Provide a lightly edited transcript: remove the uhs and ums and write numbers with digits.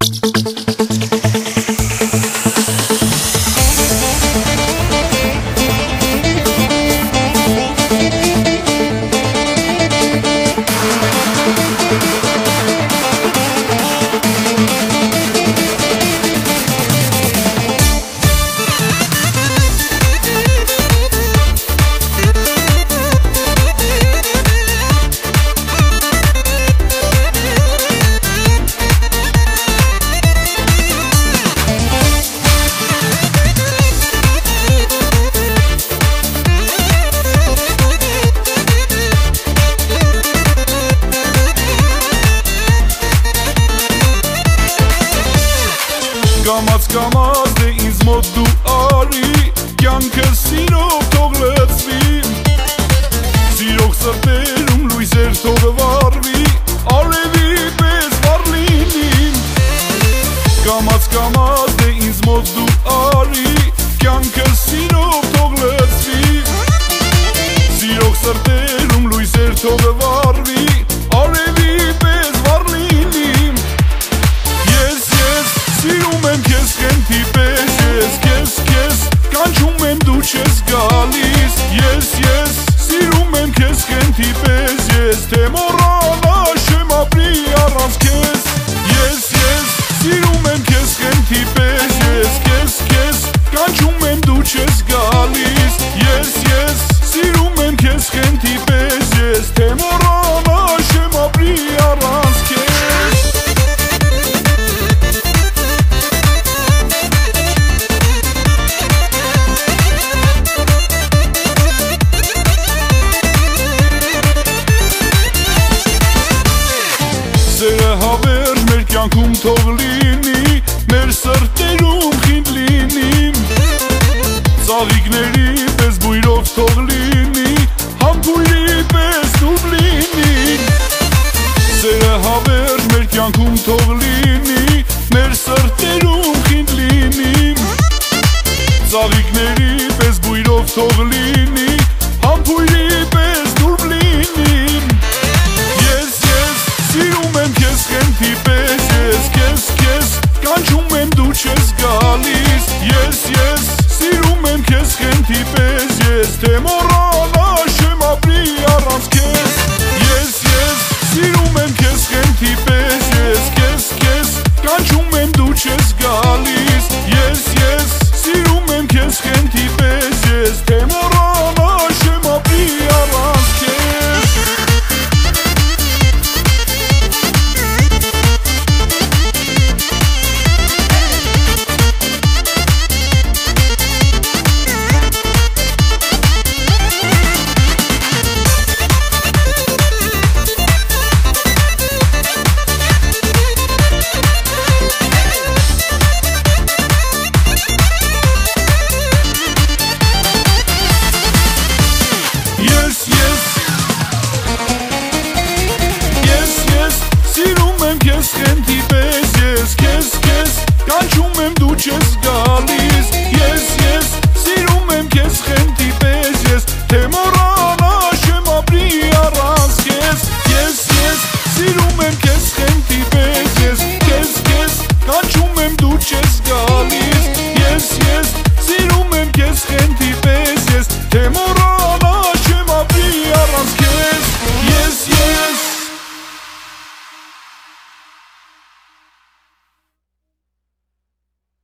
Կամաց դե ինձ մոտ դու արի կյանքս սիրով թող լցվի Սիրող սրտերում լույսեր թող վառվի Արևի պես վառ լինի Կամաց դե ինձ մոտ դու արի կյանքս սիրով թող լցվի Սիրող սրտերում լույսեր թող վառվի Արևի պես վառ լինի Սիրում եմ քեզ խենթի պես, ես կանչում եմ դու չես գալիս Ես սիրում եմ քեզ խենթի պես, թե մոռանամ ապրի առանց քեզ Ես սիրում եմ քեզ խենթի պես, ես կանչում եմ դու չես գալիս Ես սիրում եմ քեզ խենթի պես, թե մոռանամ ապրի առանց քեզ Սերը հավեր մեր կյանքում թող լինի Մեր սրտերում խինդ լինի Ծաղիկների պես բույրով թող լինի Համբույրի պես դուր լինի Սերը հավեր մեր կյանքում թող լինի Մեր սրտերում խինդ լինի Ծաղիկների պես բույրով թող լինի Համբույրի պես դուր լինի Սիրում եմ քեզ խենթի պես, ես կանչում եմ դու չես գալիս Ես սիրում եմ քեզ խենթի պես, թե մոռանամ ապրի առանց քեզ Ես սիրում եմ քեզ խենթի պես, ես կանչում եմ դու չես գալիս Ես սիրում եմ քեզ խենթի պես, թե մոռանամ ապրի առանց քեզ Սիրում եմ քեզ խենթի պես, ես կանչում եմ դու չես գալիս